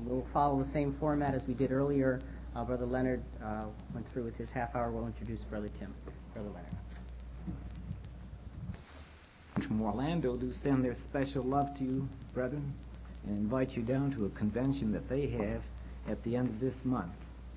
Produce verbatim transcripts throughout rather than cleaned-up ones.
we'll follow the same format as we did earlier. Uh, Brother Leonard uh, went through with his half hour. We'll introduce Brother Tim. Brother Leonard. From Orlando do send their special love to you, brethren, and invite you down to a convention that they have at the end of this month.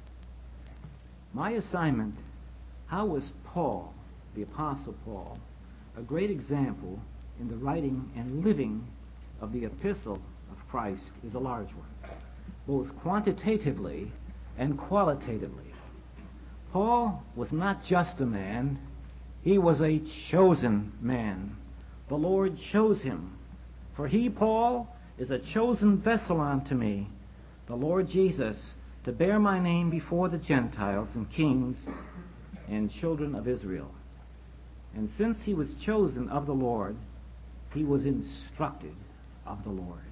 My assignment: how was Paul, the Apostle Paul, a great example in the writing and living of the epistle of Christ, is a large one, both quantitatively and qualitatively. Paul was not just a man, he was a chosen man. The Lord chose him. For he, Paul, is a chosen vessel unto me, the Lord Jesus, to bear my name before the Gentiles and kings and children of Israel. And since he was chosen of the Lord, he was instructed of the Lord.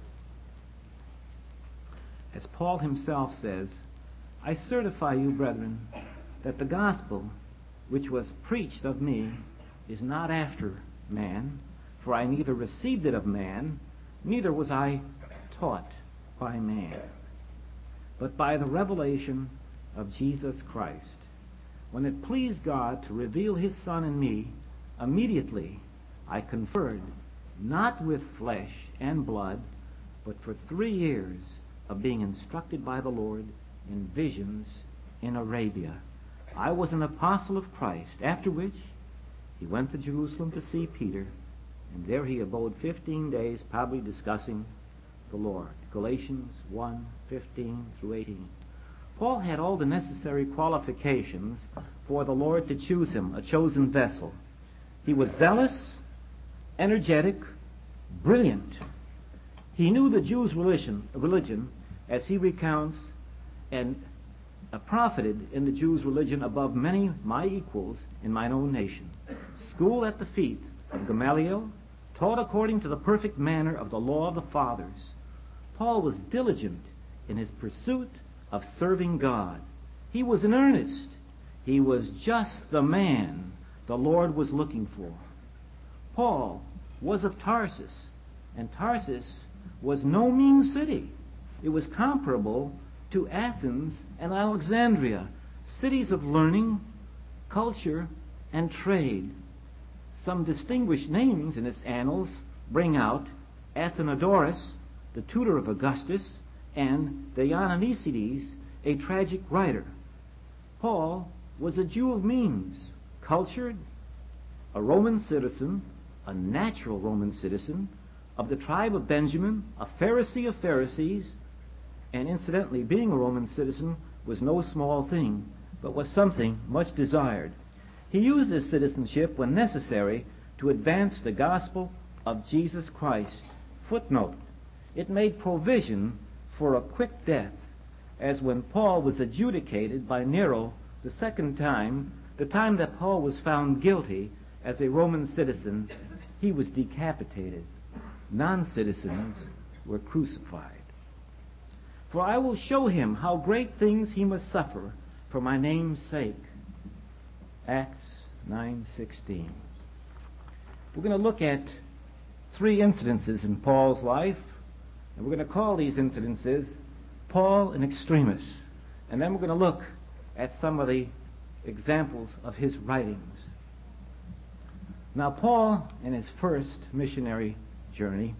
As Paul himself says, I certify you, brethren, that the gospel which was preached of me is not after man, for I neither received it of man, neither was I taught by man, but by the revelation of Jesus Christ. When it pleased God to reveal his Son in me, immediately I conferred not with flesh and blood, but for three years of being instructed by the Lord in visions in Arabia, I was an apostle of Christ, after which he went to Jerusalem to see Peter, and there he abode fifteen days, probably discussing the Lord. Galatians one, fifteen through eighteen. Paul had all the necessary qualifications for the Lord to choose him, a chosen vessel. He was zealous, energetic, brilliant. He knew the Jews' religion, religion as he recounts, and uh, profited in the Jews' religion above many my equals in mine own nation. Schooled at the feet of Gamaliel, taught according to the perfect manner of the law of the fathers. Paul was diligent in his pursuit of serving God. He was in earnest. He was just the man the Lord was looking for. Paul was of Tarsus, and Tarsus was no mean city. It was comparable to Athens and Alexandria, cities of learning, culture, and trade. Some distinguished names in its annals bring out Athenodorus, the tutor of Augustus, and Dionysides, a tragic writer. Paul was a Jew of means, cultured, a Roman citizen, a natural Roman citizen, of the tribe of Benjamin, a Pharisee of Pharisees, and incidentally, being a Roman citizen was no small thing, but was something much desired. He used his citizenship when necessary to advance the gospel of Jesus Christ. Footnote: it made provision for a quick death, as when Paul was adjudicated by Nero the second time, the time that Paul was found guilty as a Roman citizen, he was decapitated. Non-citizens were crucified. For I will show him how great things he must suffer for my name's sake. Acts nine sixteen. We're going to look at three incidences in Paul's life, and we're going to call these incidences Paul in Extremis. And then we're going to look at some of the examples of his writings. Now, Paul, in his first missionary journey,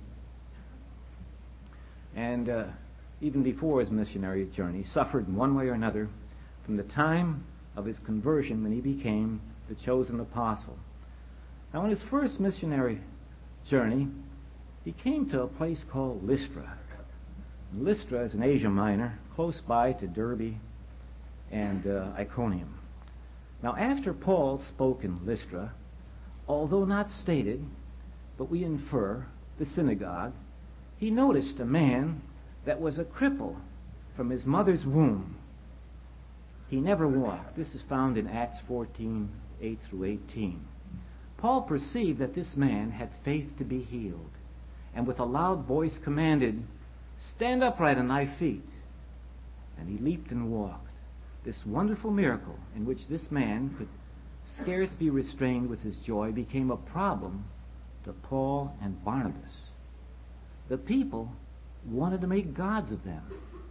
and uh, even before his missionary journey, suffered in one way or another from the time of his conversion when he became the chosen apostle. Now, on his first missionary journey, he came to a place called Lystra. Lystra is in Asia Minor, close by to Derbe and uh, Iconium. Now, after Paul spoke in Lystra, although not stated, but we infer, the synagogue, he noticed a man that was a cripple from his mother's womb. He never walked. This is found in Acts fourteen, eight through eighteen. Paul perceived that this man had faith to be healed, and with a loud voice commanded, "Stand upright on thy feet." And he leaped and walked. This wonderful miracle, in which this man could scarce be restrained with his joy, became a problem to Paul and Barnabas. The people wanted to make gods of them.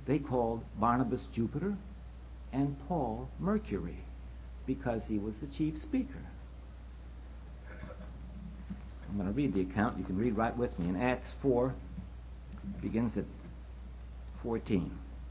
they called Barnabas Jupiter and Paul Mercury because he was the chief speaker. I'm going to read the account. You can read right with me. In Acts four, begins at fourteen.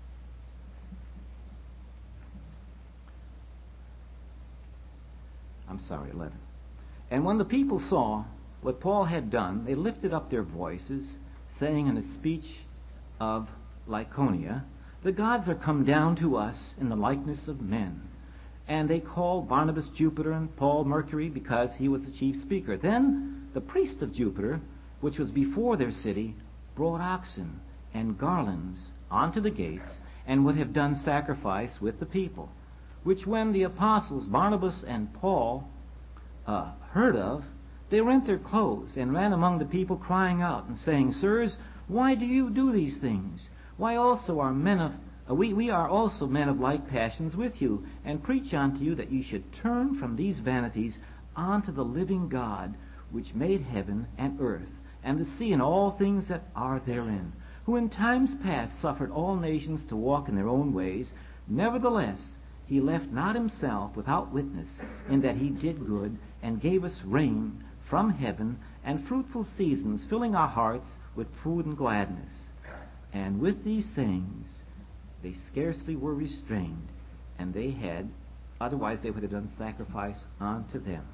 I'm sorry, eleven. And when the people saw what Paul had done, they lifted up their voices, saying in a speech of Lycaonia, "The gods are come down to us in the likeness of men." And they called Barnabas Jupiter and Paul Mercury because he was the chief speaker. Then the priest of Jupiter, which was before their city, brought oxen and garlands onto the gates, and would have done sacrifice with the people. Which when the apostles Barnabas and Paul uh, heard of, they rent their clothes and ran among the people, crying out and saying, "Sirs, why do you do these things? Why also are men of uh, we, we are also men of like passions with you, and preach unto you that you should turn from these vanities unto the living God, which made heaven and earth, and the sea and all things that are therein, who in times past suffered all nations to walk in their own ways. Nevertheless, he left not himself without witness, in that he did good, and gave us rain from heaven, and fruitful seasons, filling our hearts with food and gladness. And with these things they scarcely were restrained, and they had, otherwise they would have done sacrifice unto them."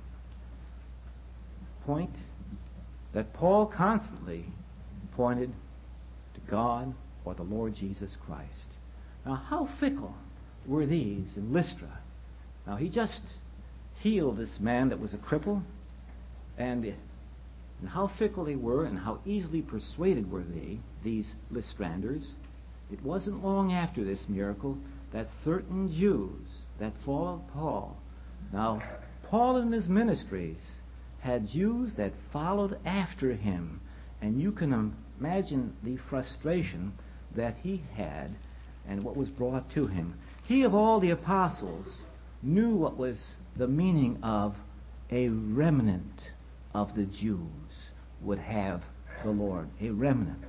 Point that Paul constantly pointed to God or the Lord Jesus Christ. Now, how fickle were these in Lystra? Now, he just healed this man that was a cripple, and, and how fickle they were, and how easily persuaded were they, these Lystranders. It wasn't long after this miracle that certain Jews that followed Paul. Now, Paul in his ministries had Jews that followed after him, and you can imagine the frustration that he had and what was brought to him. He, of all the apostles, knew what was the meaning of a remnant of the Jews would have the Lord, a remnant.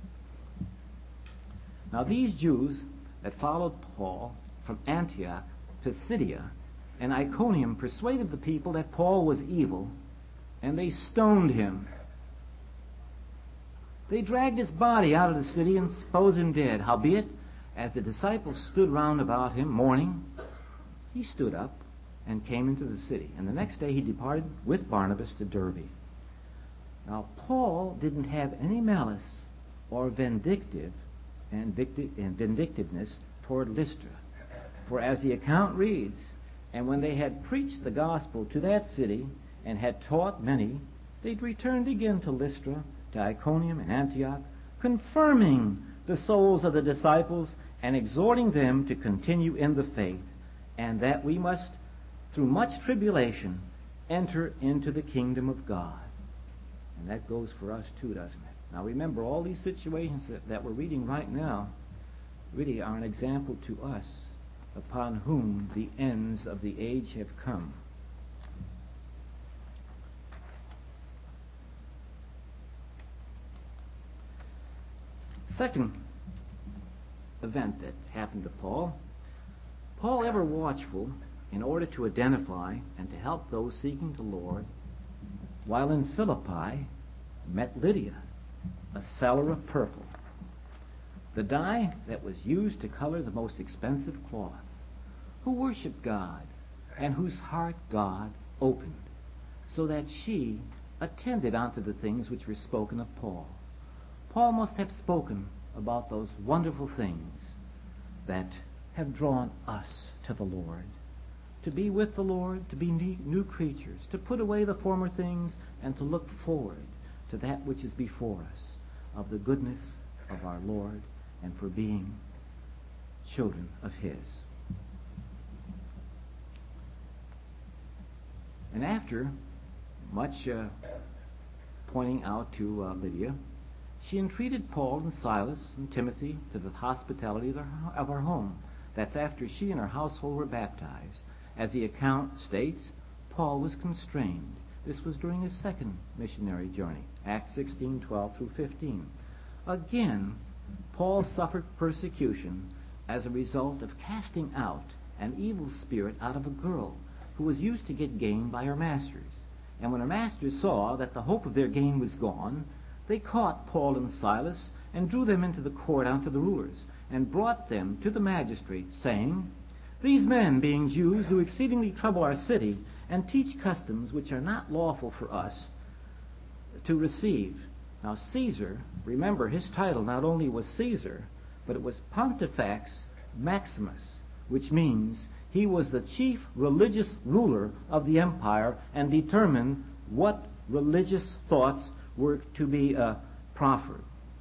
Now, these Jews that followed Paul from Antioch, Pisidia, and Iconium persuaded the people that Paul was evil, and they stoned him. They dragged his body out of the city and supposed him dead. Howbeit, as the disciples stood round about him mourning, he stood up and came into the city. And the next day he departed with Barnabas to Derbe. Now, Paul didn't have any malice or vindictive and vindictiveness toward Lystra. For as the account reads, "And when they had preached the gospel to that city, and had taught many, they returned again to Lystra, to Iconium and Antioch, confirming the souls of the disciples, and exhorting them to continue in the faith, and that we must, through much tribulation, enter into the kingdom of God." And that goes for us too, doesn't it? Now remember, all these situations that, that we're reading right now really are an example to us upon whom the ends of the age have come. Second event that happened to Paul, Paul, ever watchful in order to identify and to help those seeking the Lord, while in Philippi, met Lydia, a seller of purple, the dye that was used to color the most expensive cloth, who worshiped God, and whose heart God opened, so that she attended unto the things which were spoken of Paul. Paul must have spoken about those wonderful things that have drawn us to the Lord, to be with the Lord, to be new creatures, to put away the former things, and to look forward to that which is before us, of the goodness of our Lord, and for being children of His. And after much uh, pointing out to uh, Lydia, she entreated Paul and Silas and Timothy to the hospitality of, their, of her home. That's after she and her household were baptized. As the account states, Paul was constrained. This was during his second missionary journey, Acts sixteen, twelve through fifteen. Again, Paul suffered persecution as a result of casting out an evil spirit out of a girl who was used to get gain by her masters. And when her masters saw that the hope of their gain was gone, they caught Paul and Silas and drew them into the court unto the rulers, and brought them to the magistrates, saying, These men, being Jews, do exceedingly trouble our city, and teach customs which are not lawful for us to receive. Now Caesar, remember, his title not only was Caesar, but it was Pontifex Maximus, which means he was the chief religious ruler of the empire and determined what religious thoughts were to be uh, proffered.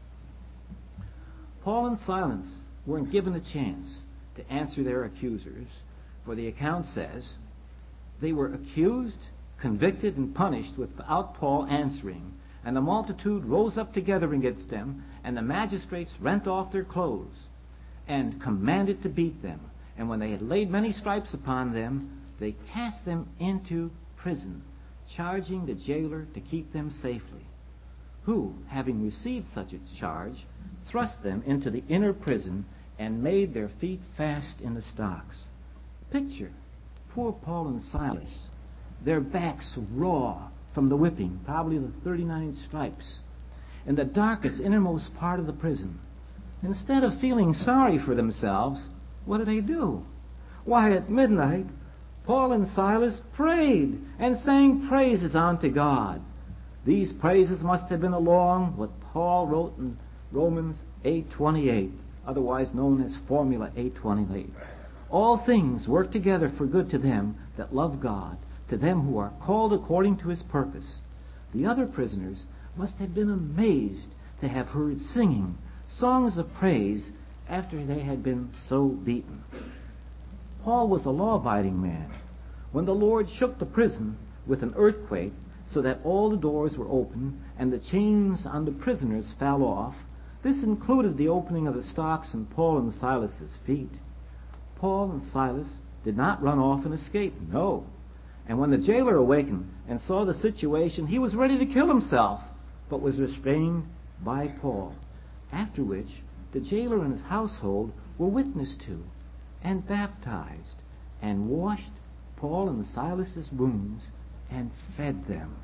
Paul and Silas weren't given a chance to answer their accusers, for the account says they were accused, convicted, and punished without Paul answering. And the multitude rose up together against them, and the magistrates rent off their clothes and commanded to beat them. And when they had laid many stripes upon them, they cast them into prison, charging the jailer to keep them safely, who, having received such a charge, thrust them into the inner prison and made their feet fast in the stocks. Picture poor Paul and Silas, their backs raw from the whipping, probably the thirty-nine stripes, in the darkest, innermost part of the prison. Instead of feeling sorry for themselves, what did they do? Why, at midnight, Paul and Silas prayed and sang praises unto God. These praises must have been along what Paul wrote in Romans eight twenty-eight, otherwise known as Formula eight twenty-eight. All things work together for good to them that love God, to them who are called according to his purpose. The other prisoners must have been amazed to have heard singing songs of praise after they had been so beaten. Paul was a law-abiding man. When the Lord shook the prison with an earthquake so that all the doors were open and the chains on the prisoners fell off, this included the opening of the stocks on Paul and Silas's feet. Paul and Silas did not run off and escape, no. And when the jailer awakened and saw the situation, he was ready to kill himself, but was restrained by Paul. After which, the jailer and his household were witnessed to and baptized and washed Paul and Silas's wounds and fed them.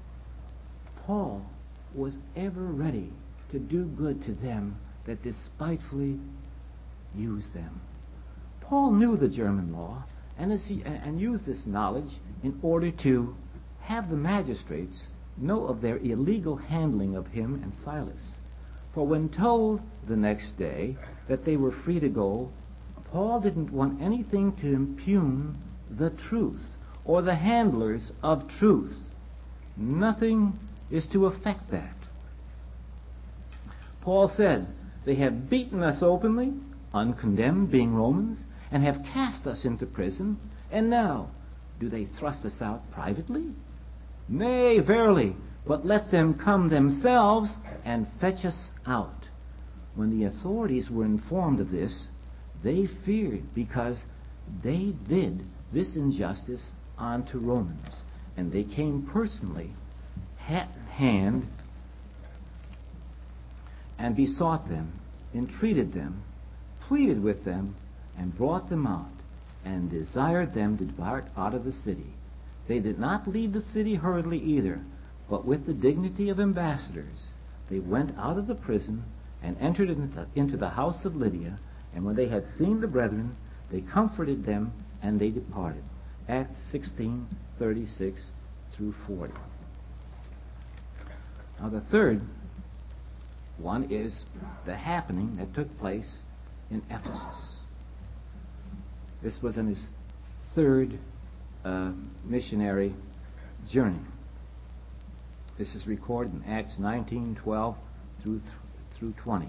Paul was ever ready to do good to them that despitefully used them. Paul knew the German law and, as he, and used this knowledge in order to have the magistrates know of their illegal handling of him and Silas. For when told the next day that they were free to go, Paul didn't want anything to impugn the truth or the handlers of truth. Nothing is to affect that. Paul said, they have beaten us openly, uncondemned, being Romans, and have cast us into prison, and now do they thrust us out privately? Nay, verily, but let them come themselves and fetch us out. When the authorities were informed of this, they feared, because they did this injustice unto Romans, and they came personally, hat in hand, and besought them, entreated them, pleaded with them, and brought them out, and desired them to depart out of the city. They did not leave the city hurriedly either, but with the dignity of ambassadors. They went out of the prison and entered into, into the house of Lydia, and when they had seen the brethren, they comforted them, and they departed. Acts sixteen, thirty-six through forty. Now the third one is the happening that took place in Ephesus. This was in his third uh, missionary journey. This is recorded in Acts nineteen, twelve through, th- through twenty.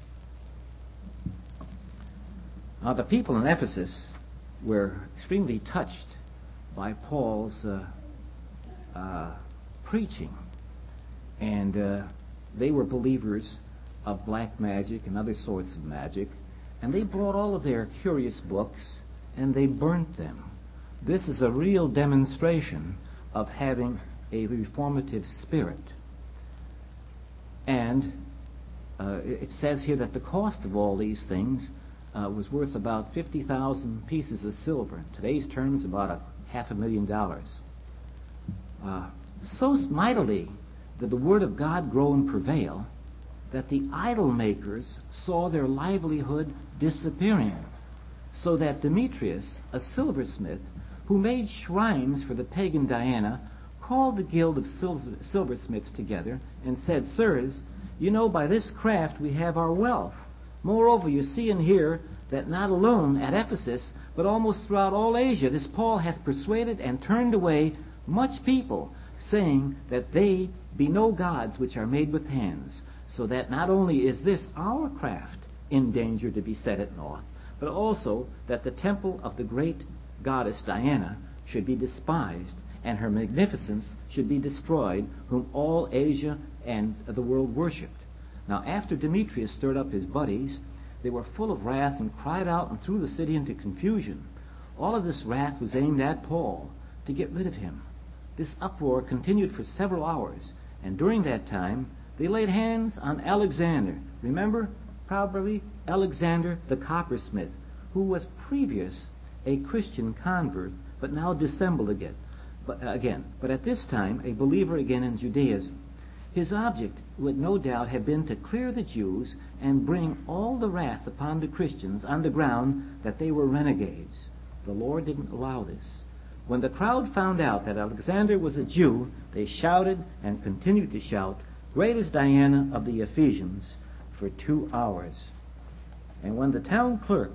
Now the people in Ephesus were extremely touched by Paul's uh, uh, preaching, and uh, they were believers of black magic and other sorts of magic, and they brought all of their curious books and they burnt them. This is a real demonstration of having a reformative spirit. And uh, it it says here that the cost of all these things uh, was worth about fifty thousand pieces of silver. In today's terms, about a half a million dollars. Uh, so mightily did the Word of God grow and prevail that the idol makers saw their livelihood disappearing, so that Demetrius, a silversmith, who made shrines for the pagan Diana, called the guild of sil- silversmiths together and said, Sirs, you know by this craft we have our wealth. Moreover, you see and hear that not alone at Ephesus, but almost throughout all Asia, this Paul hath persuaded and turned away much people, saying that they be no gods which are made with hands, so that not only is this our craft in danger to be set at naught, but also that the temple of the great goddess Diana should be despised, and her magnificence should be destroyed, whom all Asia and the world worshipped. Now after Demetrius stirred up his buddies, they were full of wrath and cried out and threw the city into confusion. All of this wrath was aimed at Paul to get rid of him. This uproar continued for several hours, and during that time they laid hands on Alexander. Remember, probably Alexander the coppersmith, who was previous a Christian convert, but now dissembled again. But, uh, again, but at this time a believer again in Judaism. His object would no doubt have been to clear the Jews and bring all the wrath upon the Christians on the ground that they were renegades. The Lord didn't allow this. When the crowd found out that Alexander was a Jew, they shouted and continued to shout, Great is Diana of the Ephesians, for two hours. And when the town clerk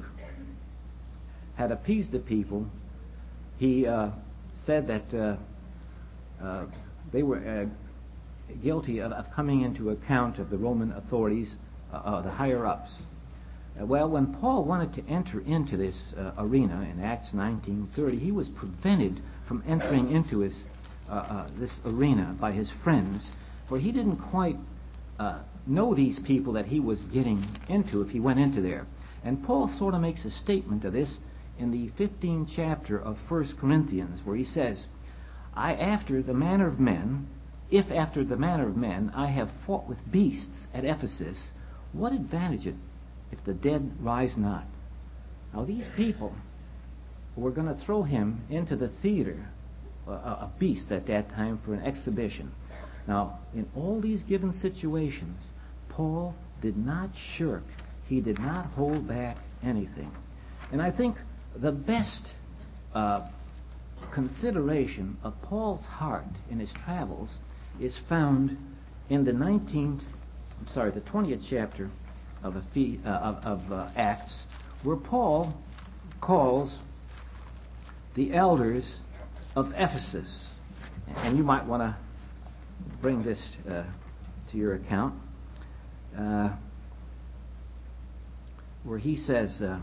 had appeased the people, he uh, said that uh, uh, they were uh, guilty of, of coming into account of the Roman authorities, uh, uh, the higher-ups. Uh, well, when Paul wanted to enter into this uh, arena in Acts nineteen thirty, he was prevented from entering into his, uh, uh, this arena by his friends, for he didn't quite uh, know these people that he was getting into if he went into there. And Paul sort of makes a statement of this in the fifteenth chapter of First Corinthians, where he says, I, after the manner of men, if after the manner of men I have fought with beasts at Ephesus, what advantage it if the dead rise not? Now these people were going to throw him into the theater, a, a beast at that time, for an exhibition. Now, in all these given situations, Paul did not shirk. He did not hold back anything. And I think the best uh, consideration of Paul's heart in his travels is found in the nineteenth, I'm sorry, the twentieth chapter of, Ephes- uh, of, of uh, Acts, where Paul calls the elders of Ephesus. And you might want to bring this uh, to your account, uh, where he says, uh,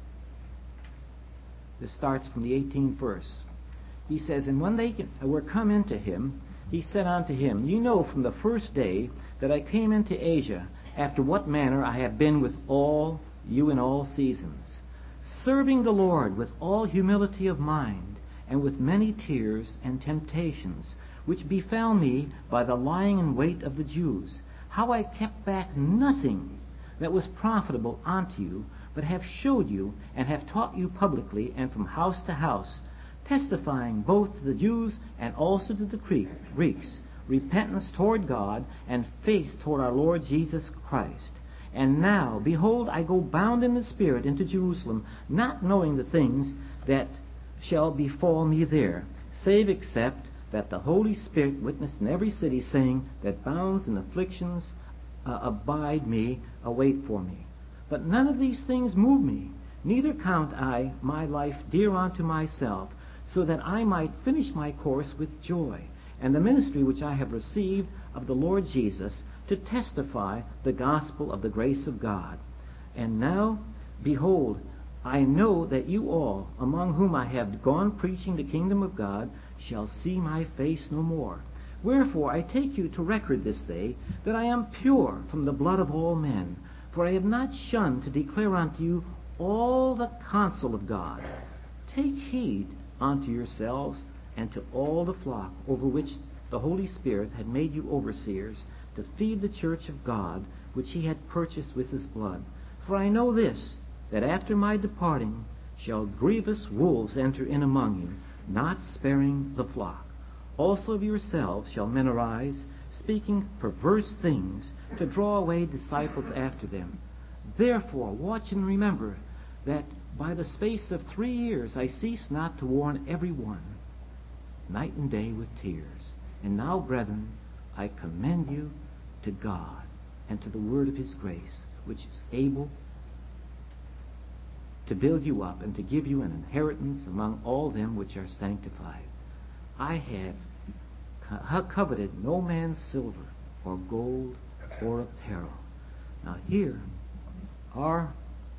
this starts from the eighteenth verse. He says, And when they were come into him, he said unto him, You know from the first day that I came into Asia, after what manner I have been with all you in all seasons, serving the Lord with all humility of mind, and with many tears and temptations, which befell me by the lying in wait of the Jews, how I kept back nothing that was profitable unto you, but have showed you, and have taught you publicly, and from house to house, testifying both to the Jews and also to the Greeks, repentance toward God, and faith toward our Lord Jesus Christ. And now, behold, I go bound in the Spirit into Jerusalem, not knowing the things that shall befall me there, save except that the Holy Spirit witnessed in every city, saying that bounds and afflictions uh, abide me, await for me. But none of these things move me, neither count I my life dear unto myself, so that I might finish my course with joy, and the ministry which I have received of the Lord Jesus, to testify the gospel of the grace of God. And now, behold, I know that you all, among whom I have gone preaching the kingdom of God, shall see my face no more. Wherefore I take you to record this day, that I am pure from the blood of all men. For I have not shunned to declare unto you all the counsel of God. Take heed unto yourselves and to all the flock over which the Holy Spirit had made you overseers, to feed the church of God, which he had purchased with his blood. For I know this, that after my departing shall grievous wolves enter in among you, not sparing the flock. Also of yourselves shall men arise, speaking perverse things, to draw away disciples after them. Therefore watch and remember that by the space of three years I cease not to warn every one, night and day with tears. And now, brethren, I commend you to God and to the word of his grace, which is able to build you up and to give you an inheritance among all them which are sanctified. I have co- coveted no man's silver or gold or apparel. Now here, our,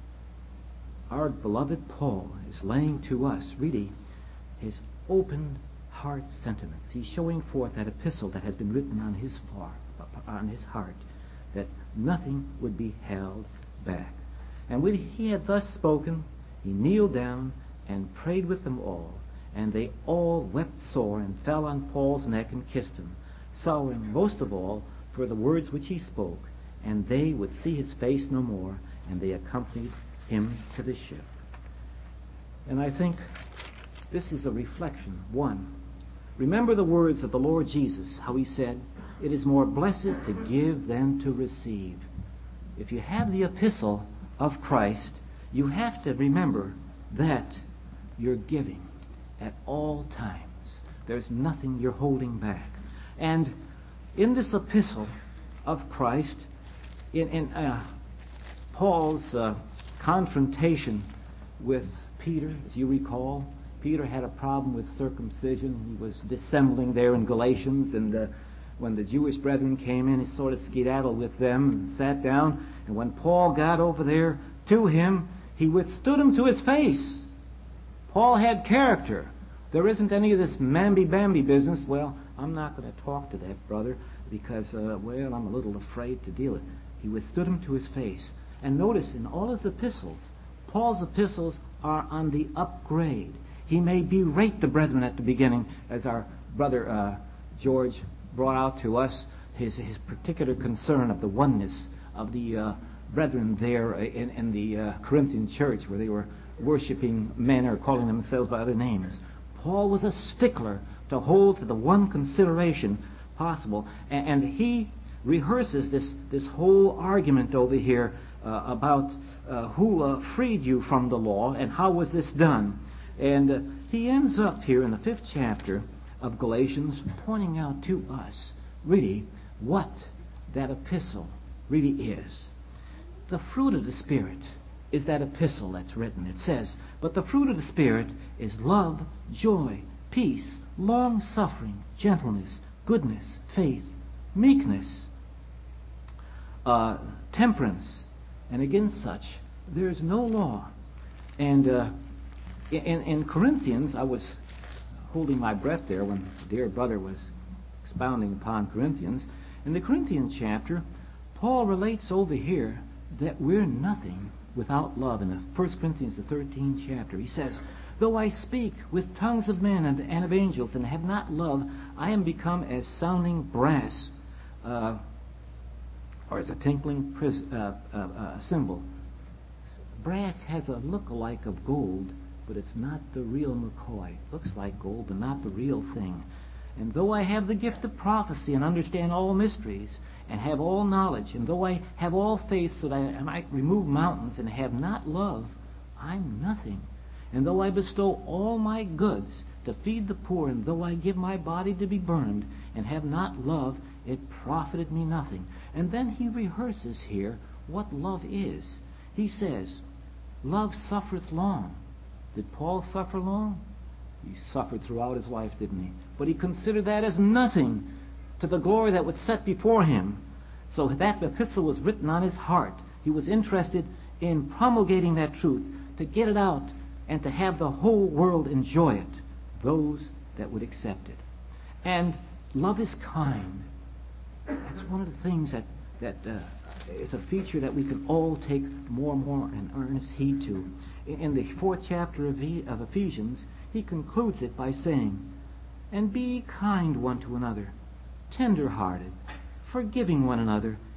our beloved Paul is laying to us really his open heart sentiments. He's showing forth that epistle that has been written on his far, on his heart, that nothing would be held back. And when he had thus spoken, he kneeled down and prayed with them all, and they all wept sore and fell on Paul's neck and kissed him, sorrowing most of all for the words which he spoke, and they would see his face no more, and they accompanied him to the ship. And I think this is a reflection. One, remember the words of the Lord Jesus, how he said, "It is more blessed to give than to receive." If you have the epistle of Christ, you have to remember that you're giving at all times. There's nothing you're holding back. And in this epistle of Christ, in, in uh, Paul's uh, confrontation with Peter, as you recall, Peter had a problem with circumcision. He was dissembling there in Galatians, and uh, when the Jewish brethren came in, he sort of skedaddled with them and sat down. And when Paul got over there to him, he withstood him to his face. Paul had character. There isn't any of this mamby-bamby business. Well, I'm not going to talk to that brother because, uh, well, I'm a little afraid to deal with it. He withstood him to his face. And notice in all his epistles, Paul's epistles are on the upgrade. He may berate the brethren at the beginning, as our brother uh, George brought out to us his, his particular concern of the oneness of the uh, brethren there in, in the uh, Corinthian church, where they were worshiping men or calling themselves by other names. Paul was a stickler to hold to the one consideration possible, and, and he rehearses this, this whole argument over here uh, about uh, who uh, freed you from the law and how was this done. And uh, he ends up here in the fifth chapter of Galatians pointing out to us really what that epistle really is. The fruit of the Spirit is that epistle that's written. It says, "But the fruit of the Spirit is love, joy, peace, long-suffering, gentleness, goodness, faith, meekness, uh, temperance, and against such there is no law." And uh, in, in Corinthians, I was holding my breath there when the dear brother was expounding upon Corinthians. In the Corinthian chapter, Paul relates over here that we're nothing without love. In the First Corinthians, the thirteenth chapter, he says, "Though I speak with tongues of men and, and of angels and have not love, I am become as sounding brass, uh, or as a tinkling pris- uh, uh, uh, cymbal." Brass has a look-alike of gold, but it's not the real McCoy. It looks like gold, but not the real thing. "And though I have the gift of prophecy and understand all mysteries and have all knowledge, and though I have all faith so that I might remove mountains and have not love, I'm nothing. And though I bestow all my goods to feed the poor, and though I give my body to be burned and have not love, it profited me nothing." And then he rehearses here what love is. He says, "Love suffereth long." Did Paul suffer long? He suffered throughout his life, didn't he? But he considered that as nothing to the glory that was set before him. So that epistle was written on his heart. He was interested in promulgating that truth, to get it out, and to have the whole world enjoy it, those that would accept it. And love is kind. That's one of the things that, that uh, is a feature that we can all take more and more in earnest heed to. In, in the fourth chapter of, e- of Ephesians, he concludes it by saying, "And be kind one to another, tender-hearted, forgiving one another,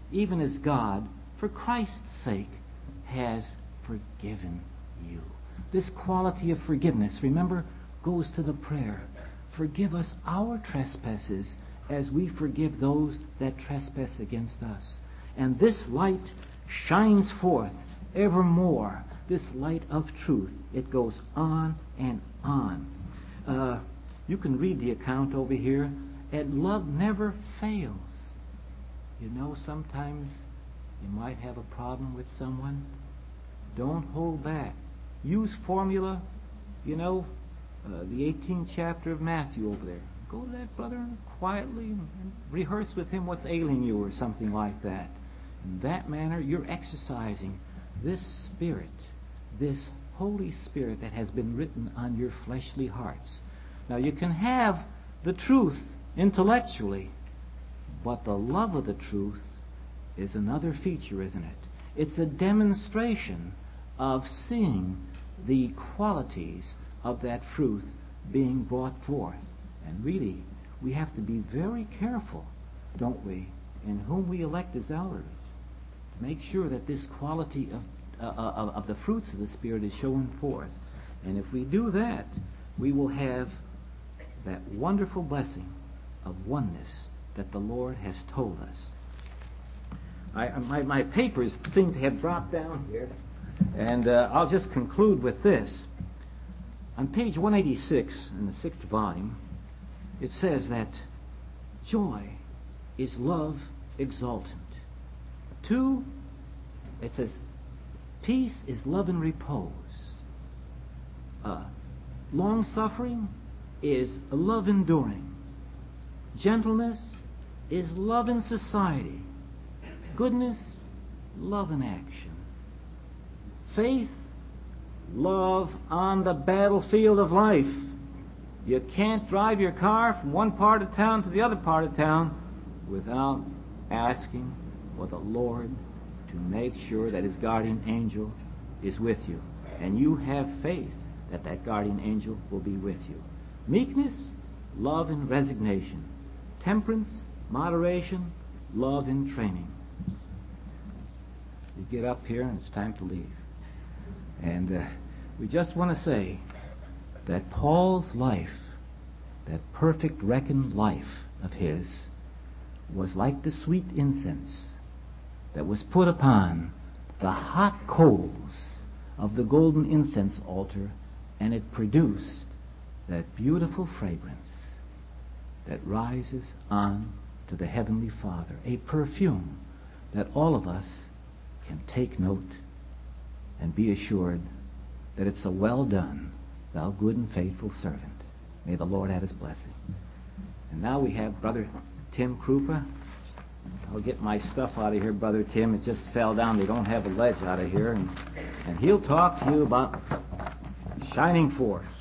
even as God, for Christ's sake, has forgiven you. This quality of forgiveness, remember, goes to the prayer. Forgive us our trespasses as we forgive those that trespass against us. And this light shines forth evermore, this light of truth. It goes on and on. Uh, you can read the account over here, and love never fails. You know, sometimes you might have a problem with someone. Don't hold back. Use formula, you know, uh, the eighteenth chapter of Matthew over there. Go to that brother quietly and, and rehearse with him what's ailing you or something like that. In that manner, you're exercising this Spirit, this Holy Spirit that has been written on your fleshly hearts. Now, you can have the truth intellectually, but the love of the truth is another feature, isn't it? It's a demonstration of seeing the qualities of that truth being brought forth. And really, we have to be very careful, don't we, in whom we elect as elders, to make sure that this quality of, uh, of, of the fruits of the Spirit is shown forth. And if we do that, we will have that wonderful blessing of oneness that the Lord has told us. I, my, my papers seem to have dropped down here, and uh, I'll just conclude with this. On page one eighty-six in the sixth volume, it says that joy is love exultant. Two, it says peace is love in repose. Uh, long-suffering is love enduring. Gentleness is love in society. Goodness, love in action. Faith, love on the battlefield of life. You can't drive your car from one part of town to the other part of town without asking for the Lord to make sure that His guardian angel is with you. And you have faith that that guardian angel will be with you. Meekness, love in resignation. Temperance, moderation, love in training. You get up here and it's time to leave. And uh, we just want to say that Paul's life, that perfect reckoned life of his, was like the sweet incense that was put upon the hot coals of the golden incense altar, and it produced that beautiful fragrance that rises on to the Heavenly Father, a perfume that all of us can take note and be assured that it's a well done, thou good and faithful servant. May the Lord add His blessing. And now we have Brother Tim Krupa. I'll get my stuff out of here, Brother Tim. It just fell down. They don't have a ledge out of here. And, and he'll talk to you about shining forth.